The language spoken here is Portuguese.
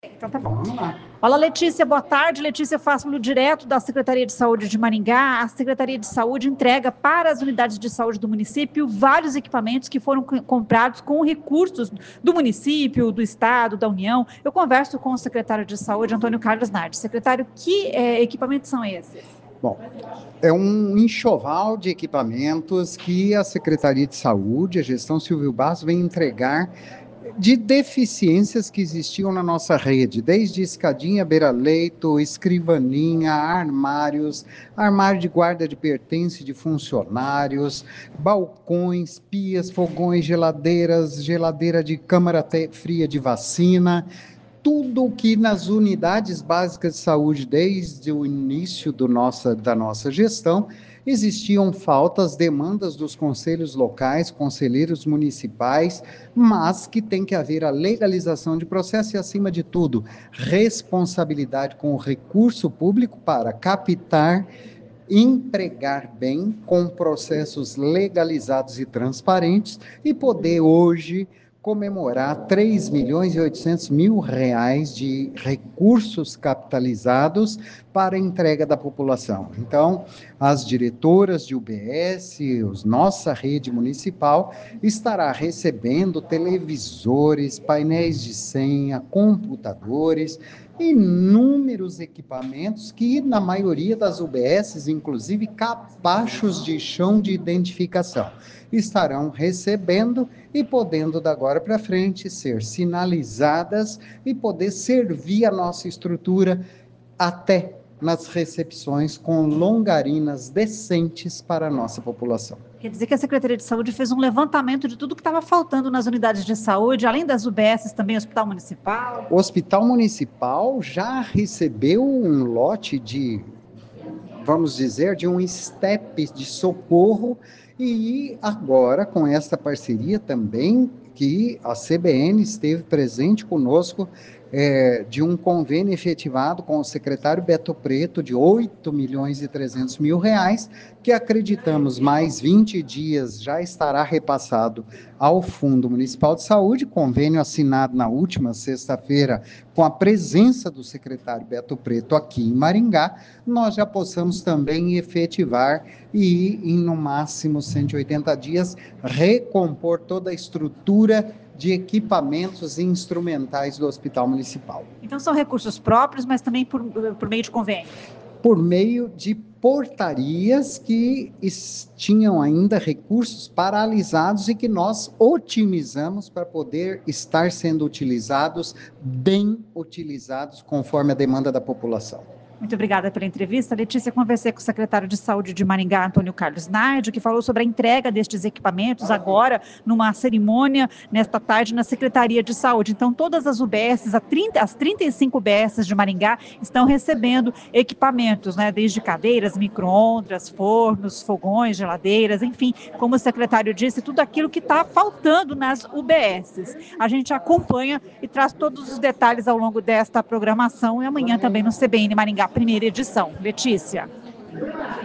Então tá bom. Vamos lá. Olá, Letícia, boa tarde. Letícia, faço direto da Secretaria de Saúde de Maringá. A Secretaria de Saúde entrega para as unidades de saúde do município vários equipamentos que foram comprados com recursos do município, do estado, da União. Eu converso com o secretário de Saúde, Antônio Carlos Nardi. Secretário, que equipamentos são esses? Bom, é um enxoval de equipamentos que a Secretaria de Saúde, a gestão Silvio Barros, vem entregar de deficiências que existiam na nossa rede, desde escadinha, beira-leito, escrivaninha, armários, armário de guarda de pertence de funcionários, balcões, pias, fogões, geladeiras, geladeira de câmara fria de vacina, tudo que nas unidades básicas de saúde, desde o início da nossa gestão, existiam faltas, demandas dos conselhos locais, conselheiros municipais, mas que tem que haver a legalização de processo e, acima de tudo, responsabilidade com o recurso público para captar, empregar bem, com processos legalizados e transparentes, e poder hoje comemorar 3.800.000 de recursos capitalizados para a entrega da população. Então, as diretoras de UBS, nossa rede municipal, estará recebendo televisores, painéis de senha, computadores, inúmeros equipamentos que, na maioria das UBSs, inclusive capachos de chão de identificação, estarão recebendo e podendo, da agora para frente, ser sinalizadas e poder servir a nossa estrutura até nas recepções com longarinas decentes para a nossa população. Quer dizer que a Secretaria de Saúde fez um levantamento de tudo que estava faltando nas unidades de saúde, além das UBSs, também o Hospital Municipal? O Hospital Municipal já recebeu um lote de, vamos dizer, de um step de socorro, e agora, com esta parceria também, que a CBN esteve presente conosco, de um convênio efetivado com o secretário Beto Preto de R$8.300.000, que acreditamos mais 20 dias já estará repassado ao Fundo Municipal de Saúde, convênio assinado na última sexta-feira com a presença do secretário Beto Preto aqui em Maringá, nós já possamos também efetivar e, em no máximo 180 dias, recompor toda a estrutura de equipamentos e instrumentais do Hospital Municipal. Então são recursos próprios, mas também por meio de convênio? Por meio de portarias que tinham ainda recursos paralisados e que nós otimizamos para poder estar sendo utilizados, bem utilizados, conforme a demanda da população. Muito obrigada pela entrevista. Letícia, conversei com o secretário de Saúde de Maringá, Antônio Carlos Nardi, que falou sobre a entrega destes equipamentos agora, numa cerimônia, nesta tarde, na Secretaria de Saúde. Então, todas as UBSs, as 35 UBSs de Maringá, estão recebendo equipamentos, né? Desde cadeiras, micro-ondas, fornos, fogões, geladeiras, enfim, como o secretário disse, tudo aquilo que está faltando nas UBSs. A gente acompanha e traz todos os detalhes ao longo desta programação e amanhã também no CBN Maringá, primeira edição. Letícia.